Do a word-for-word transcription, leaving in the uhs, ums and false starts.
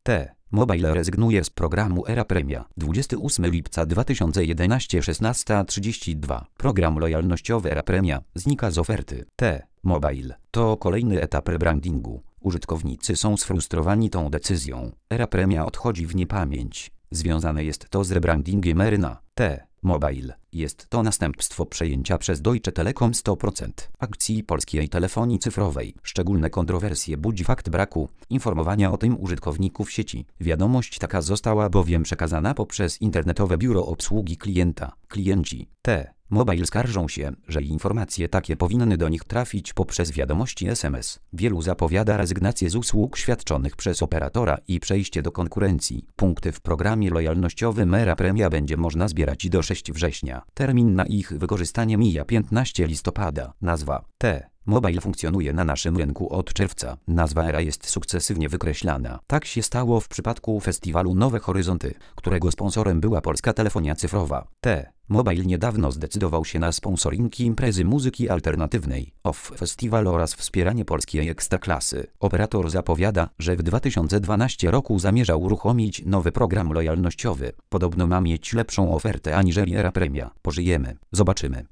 T-Mobile rezygnuje z programu Era Premia. dwudziestego ósmego lipca dwa tysiące jedenastego, szesnasta trzydzieści dwa. Program lojalnościowy Era Premia znika z oferty. T-Mobile to kolejny etap rebrandingu. Użytkownicy są sfrustrowani tą decyzją. Era Premia odchodzi w niepamięć. Związane jest to z rebrandingiem Ery na T-Mobile. Jest to następstwo przejęcia przez Deutsche Telekom sto procent akcji polskiej telefonii cyfrowej. Szczególne kontrowersje budzi fakt braku informowania o tym użytkowników sieci. Wiadomość taka została bowiem przekazana poprzez internetowe biuro obsługi klienta. Klienci T-Mobile skarżą się, że informacje takie powinny do nich trafić poprzez wiadomości S M S. Wielu zapowiada rezygnację z usług świadczonych przez operatora i przejście do konkurencji. Punkty w programie lojalnościowym Era Premia będzie można zbierać do szóstego września. Termin na ich wykorzystanie mija piętnastego listopada. Nazwa T-Mobile funkcjonuje na naszym rynku od czerwca. Nazwa Era jest sukcesywnie wykreślana. Tak się stało w przypadku festiwalu Nowe Horyzonty, którego sponsorem była Polska Telefonia Cyfrowa. T-Mobile niedawno zdecydował się na sponsoring imprezy muzyki alternatywnej O F F Festival oraz wspieranie polskiej ekstraklasy. Operator zapowiada, że w dwa tysiące dwunastym roku zamierza uruchomić nowy program lojalnościowy. Podobno ma mieć lepszą ofertę aniżeli Era Premia. Pożyjemy, zobaczymy.